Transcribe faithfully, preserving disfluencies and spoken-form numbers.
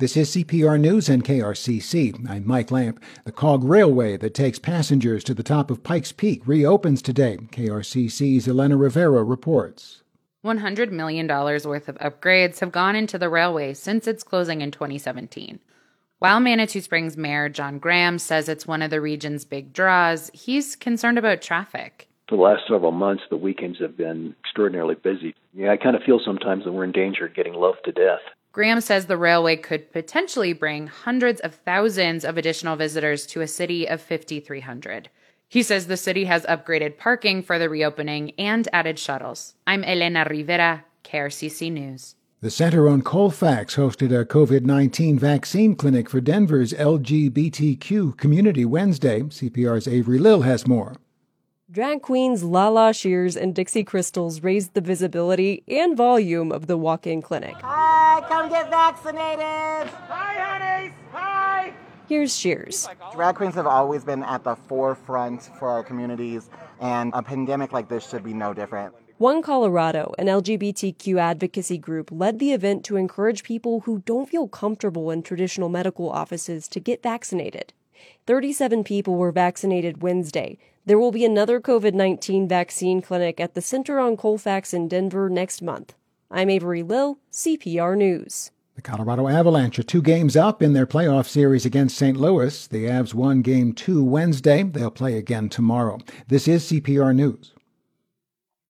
This is C P R News and K R C C. I'm Mike Lamp. The C O G Railway that takes passengers to the top of Pikes Peak reopens today. K R C C's Elena Rivera reports. one hundred million dollars worth of upgrades have gone into the railway since its closing in twenty seventeen. While Manitou Springs Mayor John Graham says it's one of the region's big draws, he's concerned about traffic. For the last several months, the weekends have been extraordinarily busy. Yeah, I kind of feel sometimes that we're in danger of getting loafed to death. Graham says the railway could potentially bring hundreds of thousands of additional visitors to a city of five thousand three hundred. He says the city has upgraded parking for the reopening and added shuttles. I'm Elena Rivera, K R C C News. The Center on Colfax hosted a COVID nineteen vaccine clinic for Denver's L G B T Q community Wednesday. C P R's Avery Lill has more. Drag queens Lala Shears and Dixie Crystals raised the visibility and volume of the walk-in clinic. Hi, come get vaccinated. Hi, honeys. Hi. Here's Shears. Drag queens have always been at the forefront for our communities, and a pandemic like this should be no different. One Colorado, an L G B T Q advocacy group, led the event to encourage people who don't feel comfortable in traditional medical offices to get vaccinated. thirty-seven people were vaccinated Wednesday. There will be another COVID nineteen vaccine clinic at the Center on Colfax in Denver next month. I'm Avery Lill, C P R News. The Colorado Avalanche are two games up in their playoff series against Saint Louis. The Avs won Game two Wednesday. They'll play again tomorrow. This is C P R News.